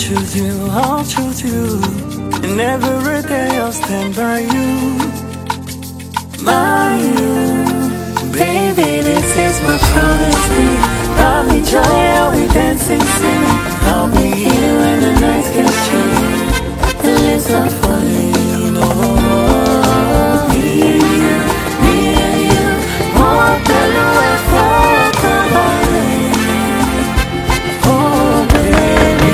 choose you, I'll choose you. And every day I'll stand by you. By you. Baby, this is my promise to you. I'll be joy, I'll be dancing, singing. I'll be here when the nights get chilly. The lips are falling, oh. Me and you, more than a way for somebody. Oh, baby.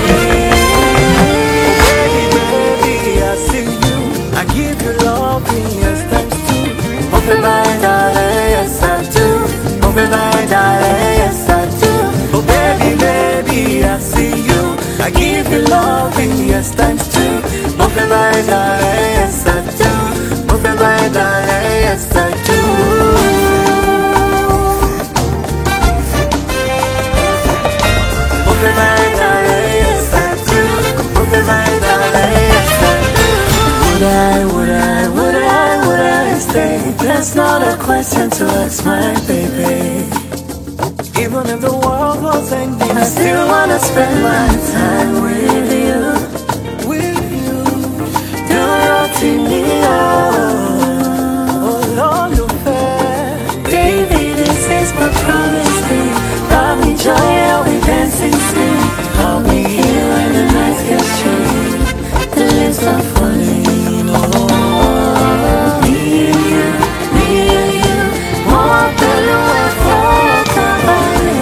Baby, I see you. I give you love, yes, thanks to. Open my darling, yes, I do. Open my darling, yes, I do. Oh, baby, I see you. I give you love, yes, thanks to. Open my darling, yes, I do. Open my darling, yes, I do. Open my darling, yes, I do. Open my darling, yes, I do. Would I stay? That's not a question to ask my baby. Even if the world was ending, I still wanna spend my time with you. With you. Do your thing, oh Lord, you're fair. Baby, this is my promise to you. I'll be joy, I'll be dancing, sing. I'll be here when the nights get chilly. The lips are falling, oh. Me and you, more than a way for somebody.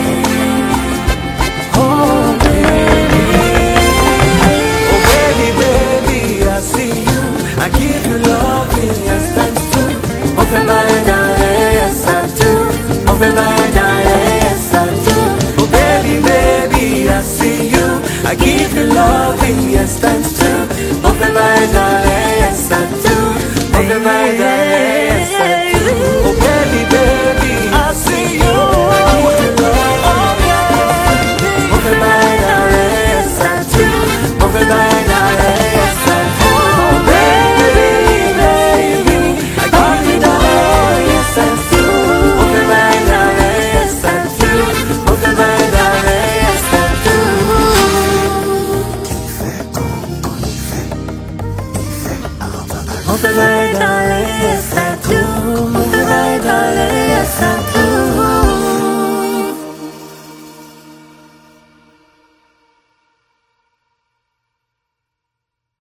Oh, baby. Oh, baby, I see you. I give you love, yes, thanks to. Open my darling, yes, I do. Open my darling, yes, I do. Oh, baby, I see you. I give you love, yes, thanks to. Open my darling, yes, I do. Open my darling, yes, I do. Oh, baby, I see you. I give you love, oh, yeah. Open my darling, yes, I do. Open my darling, yes, I do. Oh, baby, I give you love, yes, I do. Open my darling, yes, I do. Open my darling, yes, I do. Open my